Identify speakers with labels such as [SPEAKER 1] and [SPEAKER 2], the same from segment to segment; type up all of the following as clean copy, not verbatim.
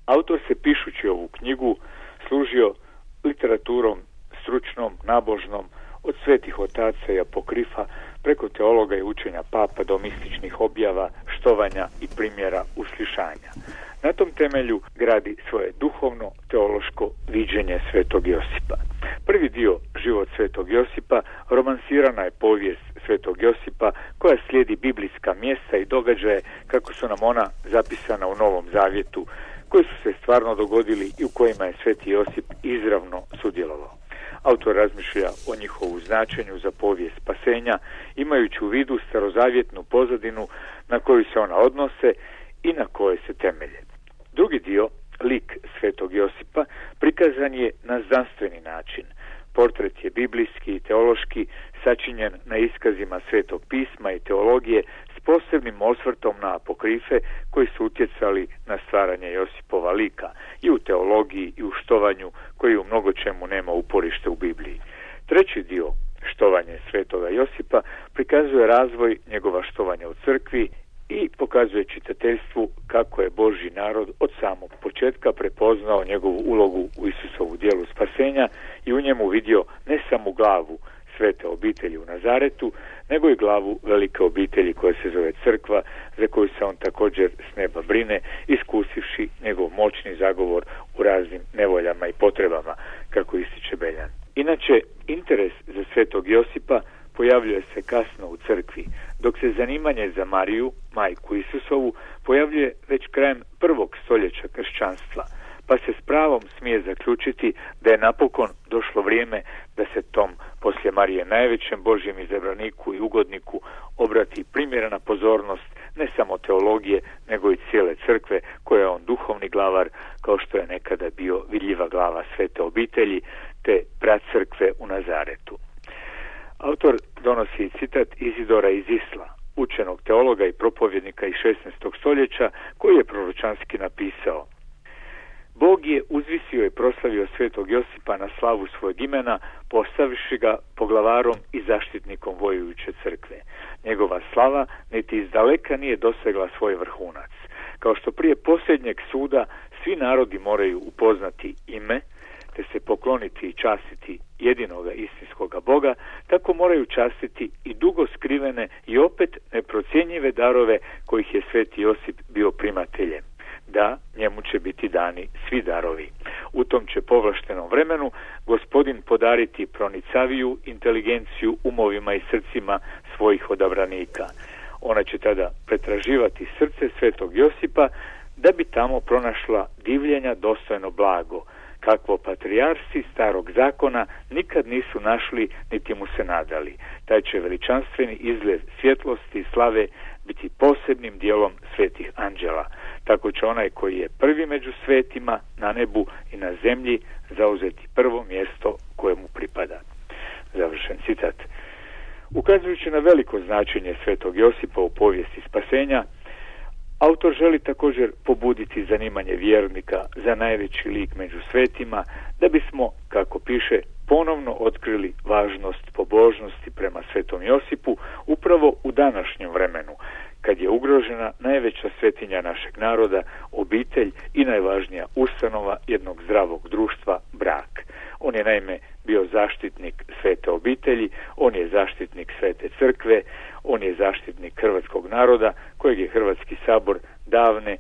[SPEAKER 1] Autor se pišući ovu knjigu služio literaturom stručnom, nabožnom, od svetih otaca i apokrifa, preko teologa i učenja papa do mističnih objava, štovanja i primjera uslišanja. Na tom temelju gradi svoje duhovno teološko viđenje svetog Josipa. Prvi dio Život svetog Josipa romansirana je povijest svetog Josipa koja slijedi biblijska mjesta i događaje kako su nam ona zapisana u Novom Zavjetu, koji su se stvarno dogodili i u kojima je sveti Josip izravno sudjelovao. Autor razmišlja o njihovu značenju za povijest spasenja, imajući u vidu starozavjetnu pozadinu na koju se ona odnose i na koje se temelje. Drugi dio, lik svetog Josipa, prikazan je na znanstveni način. Portret je biblijski i teološki, sačinjen na iskazima svetog pisma i teologije s posebnim osvrtom na apokrife koji su utjecali na stvaranje Josipova lika i u teologiji i u štovanju koji u mnogo čemu nema uporište u Bibliji. Treći dio, štovanje svetoga Josipa, prikazuje razvoj njegova štovanja u crkvi i pokazuje čitateljstvu kako je Božji narod od samog početka prepoznao njegovu ulogu u Isusovu djelu spasenja i u njemu vidio ne samo glavu svete obitelji u Nazaretu, nego i glavu velike obitelji koja se zove crkva, za koju se on također s neba brine, iskusivši njegov moćni zagovor u raznim nevoljama i potrebama, kako ističe Beljan. Inače, interes za svetog Josipa pojavljuje se kasno u crkvi, dok se zanimanje za Mariju, majku Isusovu, pojavljuje već krajem 1. stoljeća kršćanstva, pa se s pravom smije zaključiti da je napokon došlo vrijeme da se tom poslije Marije najvećem Božjem izabraniku i ugodniku obrati primjerena pozornost ne samo teologije, nego i cijele crkve, koja je on duhovni glavar, kao što je nekada bio vidljiva glava svete obitelji, te pracrkve u Nazaretu. Autor donosi citat Izidora iz Isla, učenog teologa i propovjednika iz 16. stoljeća, koji je proročanski napisao: Bog je uzvisio i proslavio svetog Josipa na slavu svojeg imena, postavivši ga poglavarom i zaštitnikom vojujuće crkve. Njegova slava niti izdaleka nije dosegla svoj vrhunac. Kao što prije posljednjeg suda svi narodi moraju upoznati ime, te se pokloniti i častiti jedinoga istinskoga Boga, tako moraju častiti i dugo skrivene i opet neprocjenjive darove kojih je sveti Josip bio primateljem. Da, njemu će biti dani svi darovi. U tom će povlaštenom vremenu Gospodin podariti pronicaviju inteligenciju umovima i srcima svojih odabranika. Ona će tada pretraživati srce svetog Josipa da bi tamo pronašla divljenja dostojno blago, kakvo patrijarsi starog zakona nikad nisu našli niti mu se nadali. Taj će veličanstveni izgled svjetlosti i slave biti posebnim dijelom svetih anđela. Tako će onaj koji je prvi među svetima na nebu i na zemlji zauzeti prvo mjesto koje mu pripada. Završen citat. Ukazujući na veliko značenje svetog Josipa u povijesti spasenja, autor želi također pobuditi zanimanje vjernika za najveći lik među svetima, da bismo, kako piše, ponovno otkrili važnost pobožnosti prema svetom Josipu upravo u današnjem vremenu, kad je ugrožena najveća svetinja našeg naroda, obitelj i najvažnija ustanova jednog zdravog društva, brak. On je naime bio zaštitnik svete obitelji, on je zaštitnik svete crkve, on je zaštitnik hrvatskog naroda, kojeg je Hrvatski sabor davne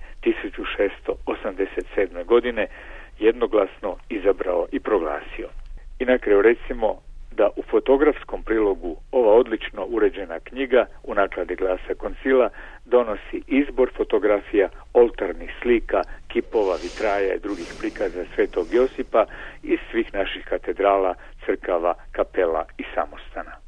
[SPEAKER 1] 1687. godine jednoglasno izabrao i proglasio. I na kraju recimo da u fotografskom prilogu ova odlično uređena knjiga u nakladi Glasa Koncila donosi izbor fotografija, oltarnih slika, kipova, vitraja i drugih prikaza svetog Josipa iz svih naših katedrala, crkava, kapela i samostana.